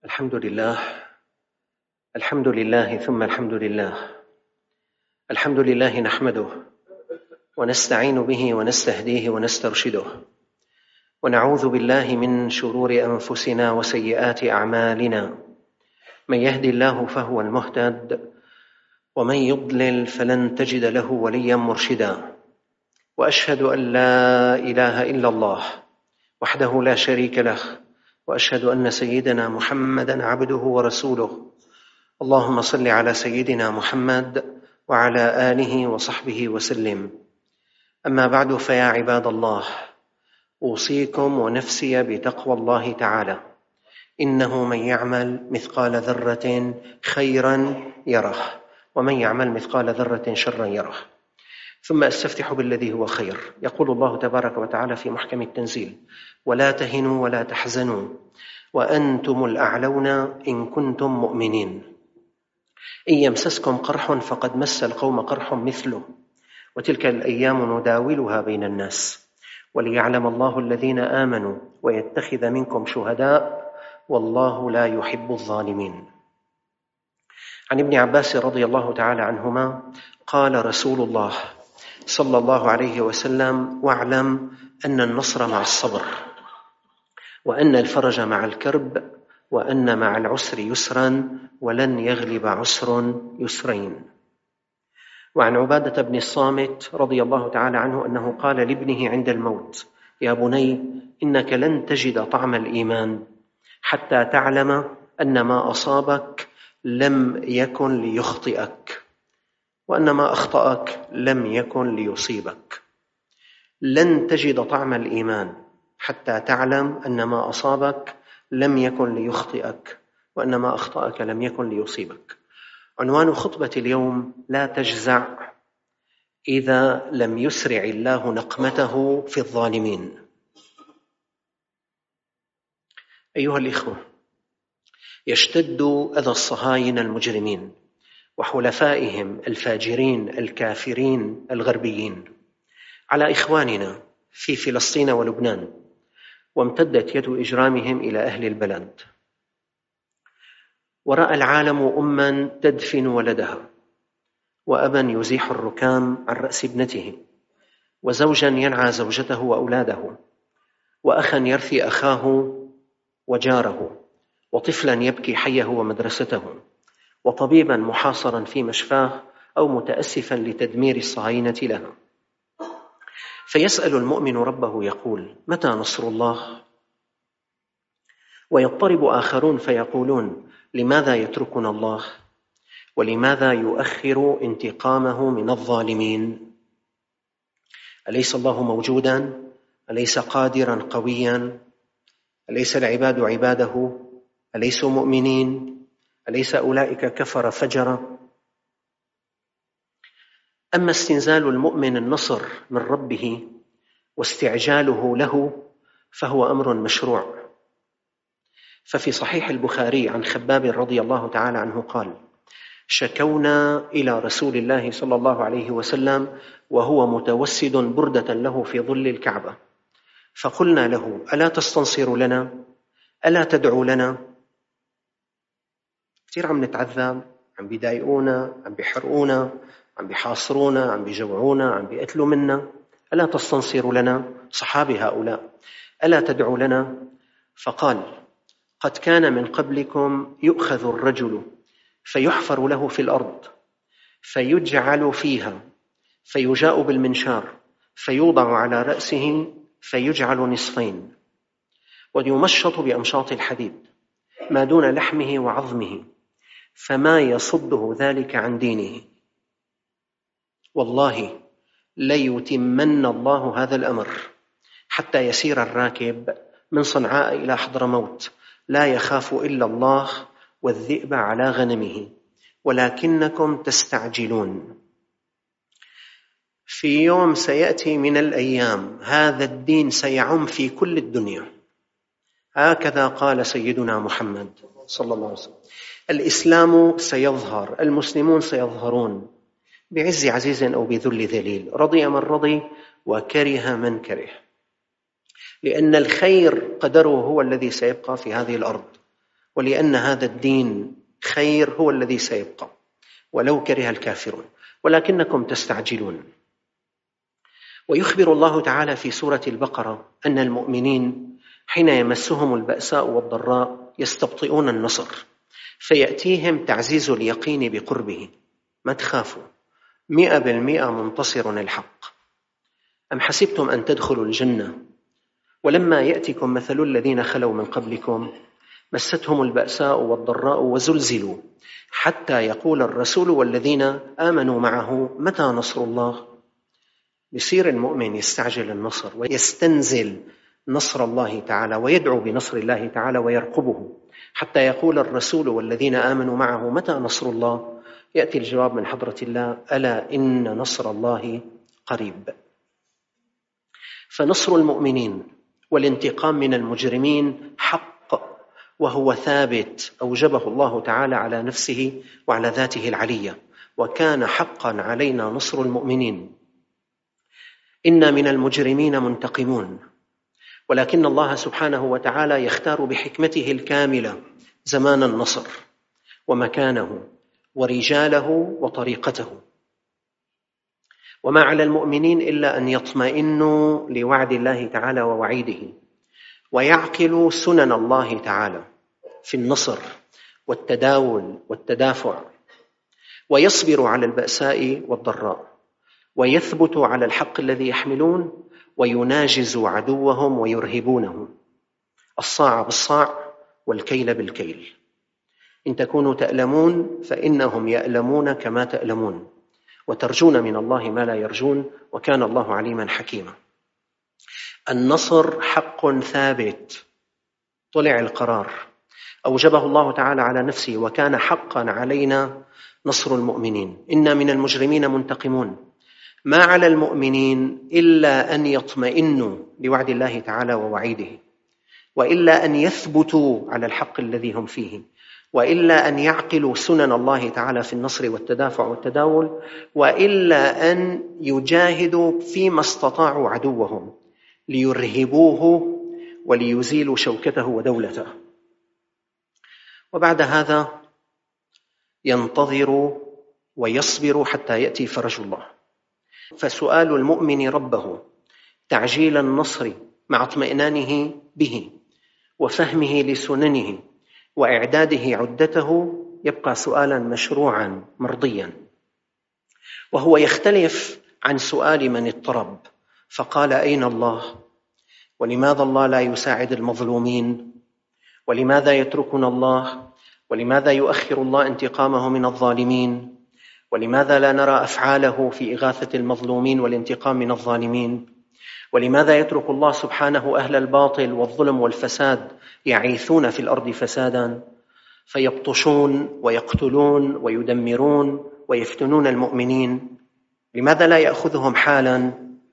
الحمد لله. الحمد لله ثم الحمد لله. الحمد لله نحمده ونستعين به ونستهديه ونسترشده، ونعوذ بالله من شرور أنفسنا وسيئات أعمالنا. من يهدي الله فهو المهتد، ومن يضلل فلن تجد له وليا مرشدا. وأشهد أن لا إله إلا الله وحده لا شريك له، وأشهد أن سيدنا محمدًا عبده ورسوله. اللهم صل على سيدنا محمد وعلى آله وصحبه وسلم. أما بعد، فيا عباد الله، أوصيكم ونفسي بتقوى الله تعالى. إنه من يعمل مثقال ذرة خيرا يره، ومن يعمل مثقال ذرة شرا يره. ثم أستفتح بالذي هو خير. يقول الله تبارك وتعالى في محكم التنزيل: ولا تهنوا ولا تحزنوا وأنتم الأعلون إن كنتم مؤمنين. إن يمسسكم قرح فقد مس القوم قرح مثله، وتلك الأيام نداولها بين الناس، وليعلم الله الذين آمنوا ويتخذ منكم شهداء، والله لا يحب الظالمين. عن ابن عباس رضي الله تعالى عنهما قال رسول الله صلى الله عليه وسلم: واعلم أن النصر مع الصبر، وأن الفرج مع الكرب، وأن مع العسر يسرا، ولن يغلب عسر يسرين. وعن عبادة بن الصامت رضي الله تعالى عنه أنه قال لابنه عند الموت: يا بني، إنك لن تجد طعم الإيمان حتى تعلم أن ما أصابك لم يكن ليخطئك، وأن ما أخطأك لم يكن ليصيبك. لن تجد طعم الإيمان حتى تعلم أن ما أصابك لم يكن ليخطئك، وأن ما أخطأك لم يكن ليصيبك. عنوان خطبة اليوم: لا تجزع إذا لم يسرع الله نقمته في الظالمين. أيها الإخوة، يشتد أذى الصهاينة المجرمين وحلفائهم الفاجرين الكافرين الغربيين على إخواننا في فلسطين ولبنان، وامتدت يد إجرامهم إلى أهل البلد. ورأى العالم أمًا تدفن ولدها، وأبًا يزيح الركام عن رأس ابنته، وزوجًا ينعى زوجته وأولاده، وأخًا يرثي أخاه وجاره، وطفلًا يبكي حيه ومدرسته، وطبيبًا محاصرًا في مشفاه أو متأسفًا لتدمير الصهاينة لها. فيسأل المؤمن ربه يقول: متى نصر الله؟ ويضطرب آخرون فيقولون: لماذا يتركنا الله؟ ولماذا يؤخر انتقامه من الظالمين؟ أليس الله موجوداً؟ أليس قادراً قوياً؟ أليس العباد عباده؟ أليسوا مؤمنين؟ أليس أولئك كفر فجر؟ أما استنزال المؤمن النصر من ربه واستعجاله له فهو أمر مشروع. ففي صحيح البخاري عن خباب رضي الله تعالى عنه قال: شكونا إلى رسول الله صلى الله عليه وسلم وهو متوسد بردة له في ظل الكعبة، فقلنا له: ألا تستنصر لنا؟ ألا تدعو لنا؟ كثير عم نتعذب، عم بيضايقونا، عم بيحرقونا، عم بيحاصرونا، عم بيجوعونا، عم بيقتلوا منا. ألا تستنصر لنا؟ صحابي هؤلاء. ألا تدعو لنا؟ فقال: قد كان من قبلكم يؤخذ الرجل فيحفر له في الأرض، فيجعل فيها، فيجاء بالمنشار فيوضع على رأسه، فيجعل نصفين، ويمشط بأمشاط الحديد ما دون لحمه وعظمه، فما يصده ذلك عن دينه. والله ليتمن الله هذا الأمر حتى يسير الراكب من صنعاء إلى حضرموت لا يخاف إلا الله والذئب على غنمه، ولكنكم تستعجلون. في يوم سيأتي من الأيام هذا الدين سيعم في كل الدنيا. هكذا قال سيدنا محمد صلى الله عليه وسلم: الإسلام سيظهر، المسلمون سيظهرون بعز عزيز أو بذل ذليل، رضي من رضي وكره من كره، لأن الخير قدره هو الذي سيبقى في هذه الأرض، ولأن هذا الدين خير هو الذي سيبقى ولو كره الكافرون، ولكنكم تستعجلون. ويخبر الله تعالى في سورة البقرة أن المؤمنين حين يمسهم البأساء والضراء يستبطئون النصر، فيأتيهم تعزيز اليقين بقربه. ما تخافوا، 100% منتصر الحق. أم حسبتم أن تدخلوا الجنة ولما يأتكم مثل الذين خلوا من قبلكم مستهم البأساء والضراء وزلزلوا حتى يقول الرسول والذين آمنوا معه متى نصر الله. يصير المؤمن يستعجل النصر ويستنزل نصر الله تعالى ويدعو بنصر الله تعالى ويرقبه حتى يقول الرسول والذين آمنوا معه متى نصر الله. يأتي الجواب من حضرة الله: ألا إن نصر الله قريب. فنصر المؤمنين والانتقام من المجرمين حق، وهو ثابت أوجبه الله تعالى على نفسه وعلى ذاته العلية، وكان حقا علينا نصر المؤمنين. إنا من المجرمين منتقمون، ولكن الله سبحانه وتعالى يختار بحكمته الكاملة زمان النصر ومكانه ورجاله وطريقته. وما على المؤمنين إلا أن يطمئنوا لوعد الله تعالى ووعيده، ويعقلوا سنن الله تعالى في النصر والتداول والتدافع، ويصبروا على البأساء والضراء، ويثبتوا على الحق الذي يحملون، ويناجزوا عدوهم ويرهبونه. الصاع بالصاع والكيل بالكيل. إن تكونوا تألمون فإنهم يألمون كما تألمون، وترجون من الله ما لا يرجون، وكان الله عليما حكيما. النصر حق ثابت، طلع القرار، أوجبه الله تعالى على نفسه، وكان حقا علينا نصر المؤمنين. إنا من المجرمين منتقمون. ما على المؤمنين إلا أن يطمئنوا لوعد الله تعالى ووعيده، وإلا أن يثبتوا على الحق الذي هم فيه، وإلا أن يعقلوا سنن الله تعالى في النصر والتدافع والتداول، وإلا أن يجاهدوا فيما استطاعوا عدوهم ليرهبوه وليزيلوا شوكته ودولته. وبعد هذا ينتظروا ويصبروا حتى يأتي فرج الله. فسؤال المؤمن ربه تعجيل النصر مع اطمئنانه به وفهمه لسننه وإعداده عدته يبقى سؤالا مشروعا مرضيا، وهو يختلف عن سؤال من اضطرب فقال: أين الله؟ ولماذا الله لا يساعد المظلومين؟ ولماذا يتركنا الله؟ ولماذا يؤخر الله انتقامه من الظالمين؟ ولماذا لا نرى أفعاله في إغاثة المظلومين والانتقام من الظالمين؟ ولماذا يترك الله سبحانه أهل الباطل والظلم والفساد يعيثون في الأرض فسادا فيبطشون ويقتلون ويدمرون ويفتنون المؤمنين؟ لماذا لا يأخذهم حالا؟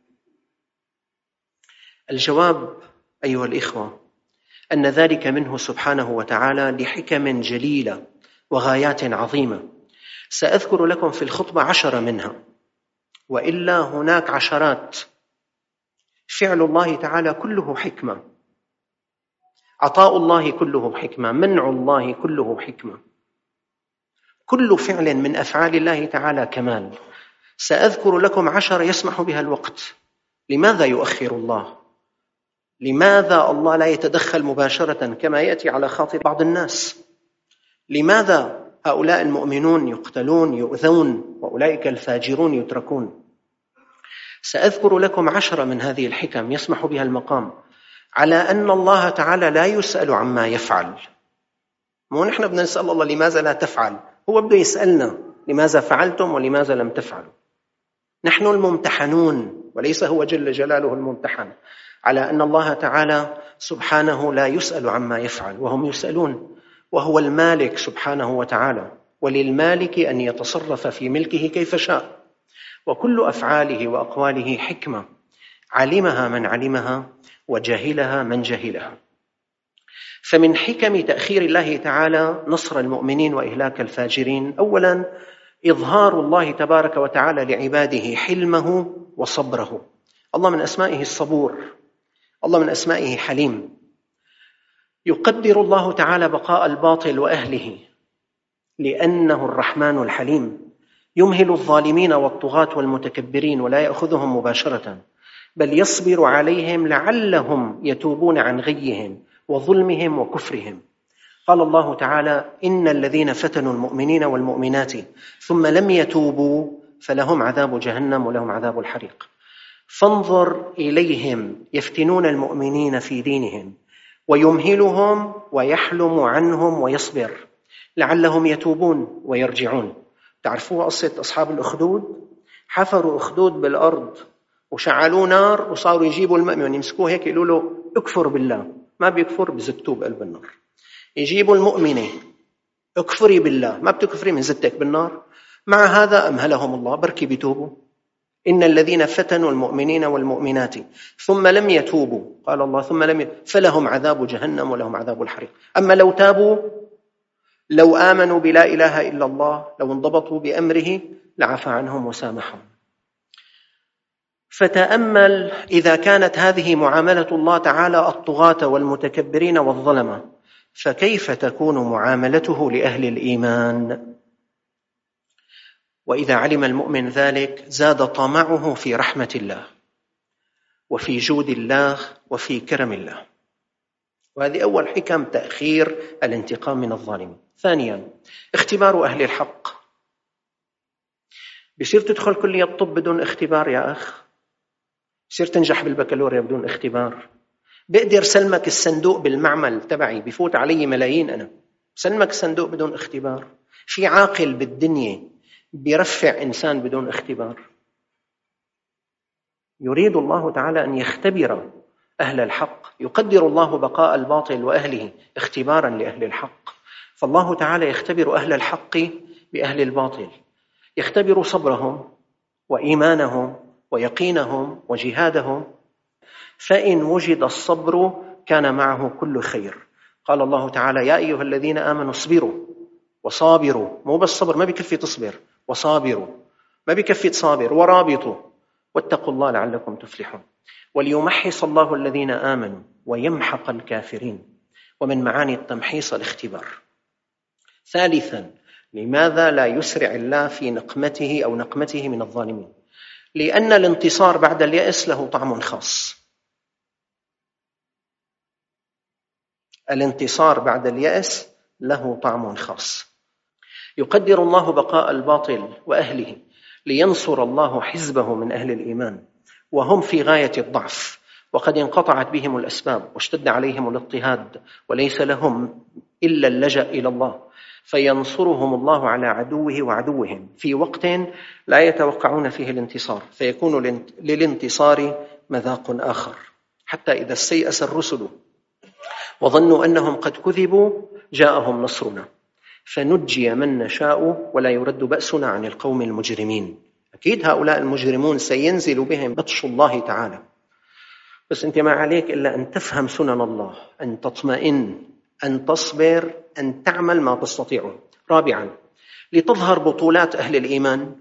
الجواب أيها الإخوة أن ذلك منه سبحانه وتعالى لحكم جليلة وغايات عظيمة، سأذكر لكم في الخطبة 10 منها، وإلا هناك عشرات. فعل الله تعالى كله حكمة، عطاء الله كله حكمة، منع الله كله حكمة، كل فعل من أفعال الله تعالى كمال. سأذكر لكم 10 يسمح بها الوقت. لماذا يؤخر الله؟ لماذا الله لا يتدخل مباشرة كما يأتي على خاطر بعض الناس؟ لماذا هؤلاء المؤمنون يقتلون يؤذون وأولئك الفاجرون يتركون؟ سأذكر لكم 10 من هذه الحكم يسمح بها المقام على أن الله تعالى لا يسأل عما يفعل. مو نحن بدنا نسأل الله لماذا لا تفعل، هو بده يسألنا لماذا فعلتم ولماذا لم تفعلوا. نحن الممتحنون وليس هو جل جلاله الممتحن، على أن الله تعالى سبحانه لا يسأل عما يفعل وهم يسألون، وهو المالك سبحانه وتعالى، وللمالك أن يتصرف في ملكه كيف شاء، وكل أفعاله وأقواله حكمة علمها من علمها وجهلها من جهلها. فمن حكم تأخير الله تعالى نصر المؤمنين وإهلاك الفاجرين أولا إظهار الله تبارك وتعالى لعباده حلمه وصبره. الله من أسمائه الصبور، الله من أسمائه حليم. يقدر الله تعالى بقاء الباطل وأهله لأنه الرحمن الحليم، يمهل الظالمين والطغاة والمتكبرين ولا يأخذهم مباشرة، بل يصبر عليهم لعلهم يتوبون عن غيهم وظلمهم وكفرهم. قال الله تعالى: إن الذين فتنوا المؤمنين والمؤمنات ثم لم يتوبوا فلهم عذاب جهنم ولهم عذاب الحريق. فانظر إليهم يفتنون المؤمنين في دينهم ويمهلهم ويحلم عنهم ويصبر لعلهم يتوبون ويرجعون. تعرفوا قصة أصحاب الأخدود؟ حفروا أخدود بالأرض وشعلوا نار وصاروا يجيبوا المؤمن يمسكوه هيك يقولوا له اكفر بالله، ما بيكفر بزتوه بقلب النار. يجيبوا المؤمنة اكفري بالله، ما بتكفري من زتك بالنار. مع هذا أمهلهم الله، بركي بيتوبوا. إن الذين فتنوا المؤمنين والمؤمنات ثم لم يتوبوا، قال الله ثم لم يتوبوا فلهم عذاب جهنم ولهم عذاب الحريق. أما لو تابوا، لو آمنوا بلا إله إلا الله، لو انضبطوا بأمره لعفى عنهم وسامحهم. فتأمل إذا كانت هذه معاملة الله تعالى الطغاة والمتكبرين والظلمة، فكيف تكون معاملته لأهل الإيمان؟ وإذا علم المؤمن ذلك زاد طمعه في رحمة الله وفي جود الله وفي كرم الله. وهذه أول حكم تأخير الانتقام من الظالمين. ثانيا، اختبار أهل الحق. بصير تدخل كلية الطب بدون اختبار يا أخ؟ بصير تنجح بالبكالوريا بدون اختبار؟ بقدر سلمك الصندوق بالمعمل تبعي بفوت علي ملايين، أنا سلمك الصندوق بدون اختبار؟ في عاقل بالدنيا بيرفع إنسان بدون اختبار؟ يريد الله تعالى أن يختبر أهل الحق. يقدر الله بقاء الباطل وأهله اختبارا لأهل الحق. فالله تعالى يختبر أهل الحق بأهل الباطل، يختبر صبرهم وإيمانهم ويقينهم وجهادهم. فإن وجد الصبر كان معه كل خير. قال الله تعالى: يا أيها الذين آمنوا اصبروا وصابروا. مو بس صبر، ما بكفي تصبر، وصابروا ما بكفي تصابر، ورابطوا واتقوا الله لعلكم تفلحون. وليمحص الله الذين آمنوا ويمحق الكافرين. ومن معاني التمحيص الاختبار. ثالثا، لماذا لا يسرع الله في نقمته أو نقمته من الظالمين؟ لأن الانتصار بعد اليأس له طعم خاص. الانتصار بعد اليأس له طعم خاص. يقدر الله بقاء الباطل وأهله لينصر الله حزبه من أهل الإيمان وهم في غاية الضعف، وقد انقطعت بهم الأسباب واشتد عليهم الاضطهاد وليس لهم إلا اللجأ إلى الله، فينصرهم الله على عدوه وعدوهم في وقت لا يتوقعون فيه الانتصار، فيكون للانتصار مذاق آخر. حتى إذا استيأس الرسل وظنوا أنهم قد كذبوا جاءهم نصرنا فنجي من نشاء ولا يرد بأسنا عن القوم المجرمين. أكيد هؤلاء المجرمون سينزل بهم بطش الله تعالى، بس أنت ما عليك إلا أن تفهم سنن الله، أن تطمئن، أن تصبر، أن تعمل ما تستطيع. رابعا، لتظهر بطولات أهل الإيمان.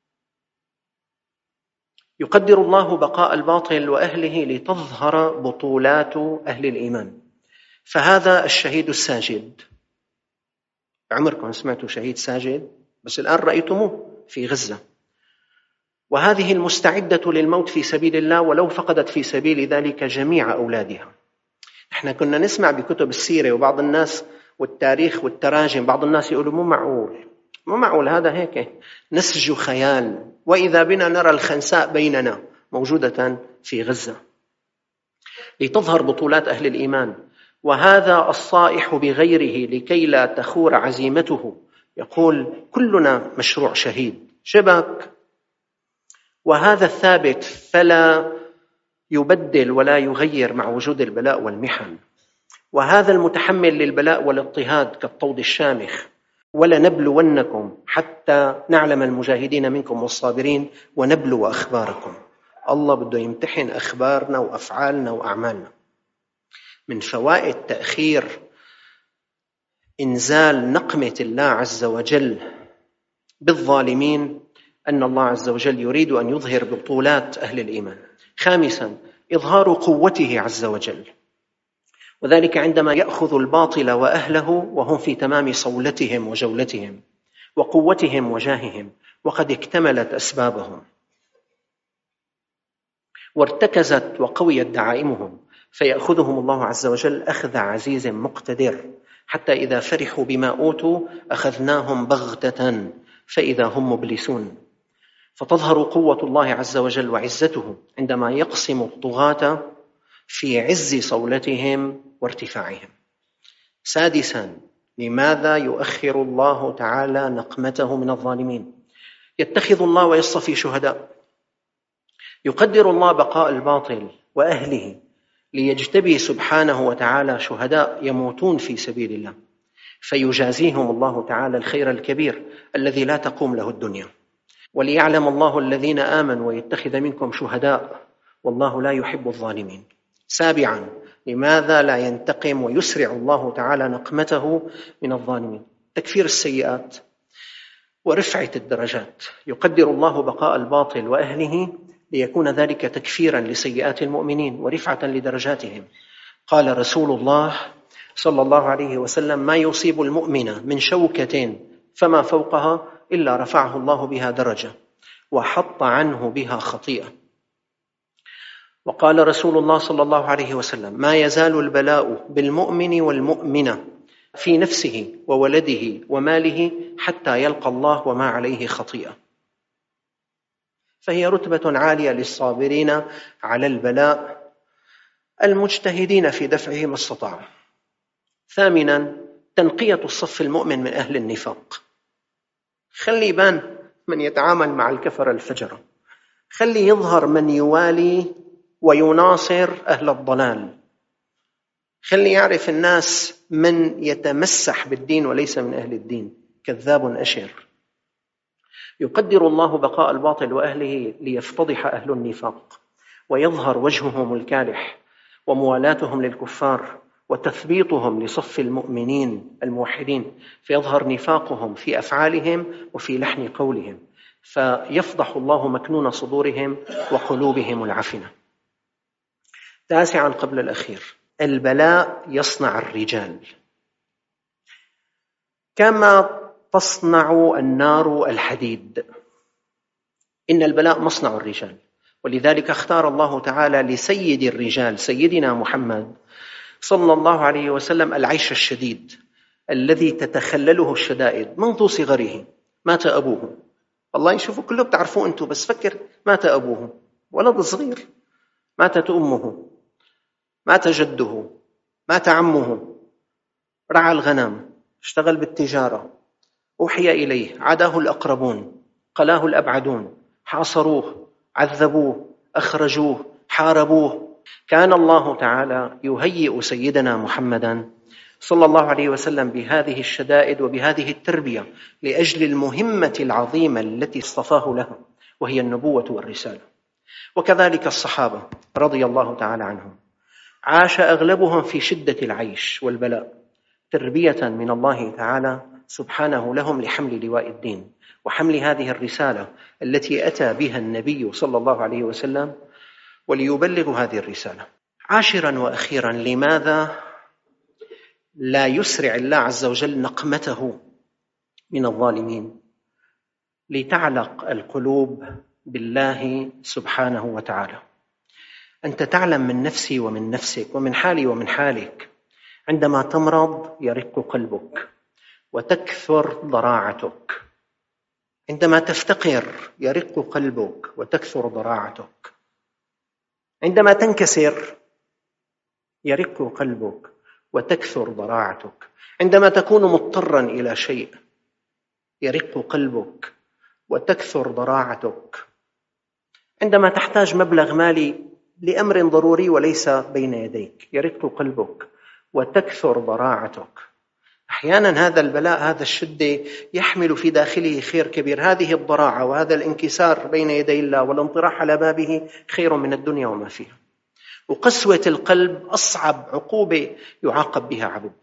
يقدر الله بقاء الباطل وأهله لتظهر بطولات أهل الإيمان. فهذا الشهيد الساجد، عمركم سمعتوا شهيد ساجد؟ بس الآن رأيتموه في غزة. وهذه المستعدة للموت في سبيل الله ولو فقدت في سبيل ذلك جميع أولادها. احنا كنا نسمع بكتب السيرة وبعض الناس والتاريخ والتراجم، بعض الناس يقولوا مو معقول هذا هيك نسج خيال، وإذا بنا نرى الخنساء بيننا موجودة في غزة. لتظهر بطولات أهل الإيمان، وهذا الصائح بغيره لكي لا تخور عزيمته. يقول: كلنا مشروع شهيد شبك، وهذا الثابت فلا يبدل ولا يغير مع وجود البلاء والمحن. وهذا المتحمل للبلاء والاضطهاد كالطود الشامخ: ولنبلونكم حتى نعلم المجاهدين منكم والصابرين ونبلو أخباركم. الله بده يمتحن أخبارنا وأفعالنا وأعمالنا. من فوائد تأخير إنزال نقمة الله عز وجل بالظالمين أن الله عز وجل يريد أن يظهر بطولات أهل الإيمان. خامسا، إظهار قوته عز وجل. وذلك عندما يأخذ الباطل وأهله وهم في تمام صولتهم وجولتهم وقوتهم وجاههم، وقد اكتملت أسبابهم وارتكزت وقويت دعائمهم، فيأخذهم الله عز وجل أخذ عزيز مقتدر، حتى إذا فرحوا بما أوتوا أخذناهم بغتة فإذا هم مبلسون. فتظهر قوة الله عز وجل وعزته عندما يقسم الطغاة في عز صولتهم وارتفاعهم. سادسا، لماذا يؤخر الله تعالى نقمته من الظالمين؟ يتخذ الله ويصطفي شهداء، يقدر الله بقاء الباطل وأهله ليجتبي سبحانه وتعالى شهداء يموتون في سبيل الله، فيجازيهم الله تعالى الخير الكبير الذي لا تقوم له الدنيا. وليعلم الله الذين آمنوا ويتخذ منكم شهداء والله لا يحب الظالمين. سابعا، لماذا لا ينتقم ويسرع الله تعالى نقمته من الظالمين؟ تكفير السيئات ورفعة الدرجات. يقدر الله بقاء الباطل وأهله ليكون ذلك تكفيرا لسيئات المؤمنين ورفعة لدرجاتهم. قال رسول الله صلى الله عليه وسلم: ما يصيب المؤمن من شوكة فما فوقها إلا رفعه الله بها درجة وحط عنه بها خطيئة. وقال رسول الله صلى الله عليه وسلم: ما يزال البلاء بالمؤمن والمؤمنة في نفسه وولده وماله حتى يلقى الله وما عليه خطيئة. فهي رتبة عالية للصابرين على البلاء المجتهدين في دفعه ما استطاعوا. ثامنا، تنقية الصف المؤمن من أهل النفاق. خلي يبان من يتعامل مع الكفر الفجرة، خلي يظهر من يوالي ويناصر أهل الضلال، خلي يعرف الناس من يتمسح بالدين وليس من أهل الدين، كذاب أشر. يقدر الله بقاء الباطل وأهله ليفتضح أهل النفاق ويظهر وجههم الكالح وموالاتهم للكفار وتثبيطهم لصف المؤمنين الموحدين، فيظهر نفاقهم في أفعالهم وفي لحن قولهم، فيفضح الله مكنون صدورهم وقلوبهم العفنة. تاسعا قبل الأخير، البلاء يصنع الرجال كما تصنع النار الحديد. إن البلاء مصنع الرجال، ولذلك اختار الله تعالى لسيد الرجال سيدنا محمد صلى الله عليه وسلم العيش الشديد الذي تتخلله الشدائد منذ صغره. مات أبوه، والله شوفوا كله بتعرفوه أنتم، بس فكر، مات أبوه ولد صغير، ماتت أمه، مات جده، مات عمه، رعى الغنم، اشتغل بالتجارة، أوحي إليه، عاداه الأقربون، قلاه الأبعدون، حاصروه، عذبوه، أخرجوه، حاربوه. كان الله تعالى يهيئ سيدنا محمدا صلى الله عليه وسلم بهذه الشدائد وبهذه التربية لأجل المهمة العظيمة التي اصطفاه لها، وهي النبوة والرسالة. وكذلك الصحابة رضي الله تعالى عنهم، عاش أغلبهم في شدة العيش والبلاء تربية من الله تعالى سبحانه لهم لحمل لواء الدين وحمل هذه الرسالة التي أتى بها النبي صلى الله عليه وسلم وليبلغ هذه الرسالة. عاشرا وأخيرا، لماذا لا يسرع الله عز وجل نقمته من الظالمين؟ لتعلق القلوب بالله سبحانه وتعالى. أنت تعلم من نفسي ومن نفسك ومن حالي ومن حالك، عندما تمرض يرق قلبك وتكثر ضراعتك، عندما تفتقر يرق قلبك وتكثر ضراعتك، عندما تنكسر يرق قلبك وتكثر ضراعتك، عندما تكون مضطرا إلى شيء يرق قلبك وتكثر ضراعتك، عندما تحتاج مبلغ مالي لأمر ضروري وليس بين يديك يرق قلبك وتكثر ضراعتك. أحيانا هذا البلاء، هذا الشدة يحمل في داخله خير كبير. هذه الضراعة وهذا الانكسار بين يدي الله والانطراح على بابه خير من الدنيا وما فيها. وقسوة القلب أصعب عقوبة يعاقب بها عبد.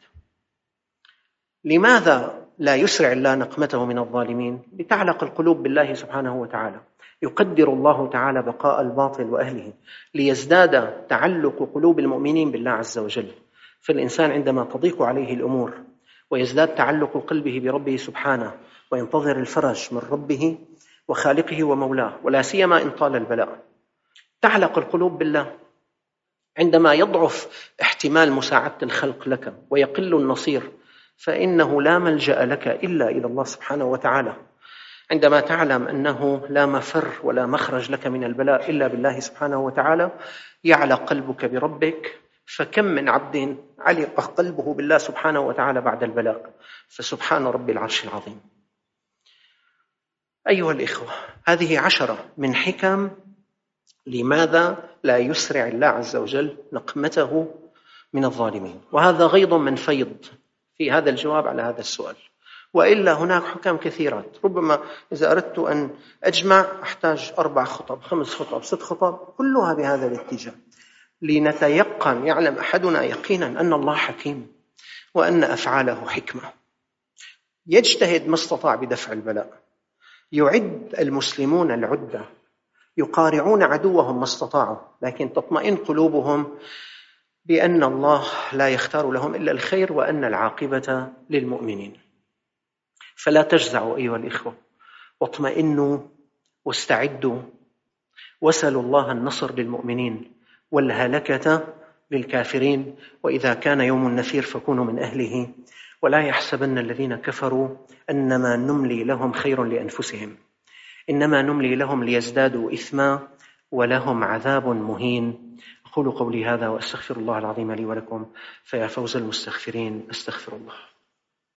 لماذا لا يسرع الله نقمته من الظالمين؟ لتعلق القلوب بالله سبحانه وتعالى. يقدر الله تعالى بقاء الباطل وأهله ليزداد تعلق قلوب المؤمنين بالله عز وجل، فالإنسان عندما تضيق عليه الأمور ويزداد تعلق قلبه بربه سبحانه وينتظر الفرج من ربه وخالقه ومولاه، ولا سيما إن طال البلاء، تعلق القلوب بالله. عندما يضعف احتمال مساعدة الخلق لك ويقل النصير، فإنه لا ملجأ لك إلا إلى الله سبحانه وتعالى. عندما تعلم أنه لا مفر ولا مخرج لك من البلاء إلا بالله سبحانه وتعالى، يعلق قلبك بربك. فكم من عبد علق قلبه بالله سبحانه وتعالى بعد البلاء، فسبحان رب العرش العظيم. أيها الإخوة، هذه 10 من حكم لماذا لا يسرع الله عز وجل نقمته من الظالمين، وهذا غيض من فيض في هذا الجواب على هذا السؤال. وإلا هناك حكم كثيرات، ربما إذا أردت أن أجمع أحتاج 4 خطب 5 خطب 6 خطب، كلها بهذا الاتجاه، لنتيقن، يعلم أحدنا يقينا أن الله حكيم وأن أفعاله حكمة. يجتهد ما استطاع بدفع البلاء، يعد المسلمون العدة، يقارعون عدوهم ما استطاعوا، لكن تطمئن قلوبهم بأن الله لا يختار لهم إلا الخير وأن العاقبة للمؤمنين. فلا تجزعوا أيها الإخوة، واطمئنوا واستعدوا، واسألوا الله النصر للمؤمنين والهلكة للكافرين. وإذا كان يوم النفير فكونوا من أهله، ولا يحسبن الذين كفروا أنما نملي لهم خير لأنفسهم، إنما نملي لهم ليزدادوا إثما ولهم عذاب مهين. أقول قولي هذا وأستغفر الله العظيم لي ولكم، فيا فوز المستغفرين. أستغفر الله.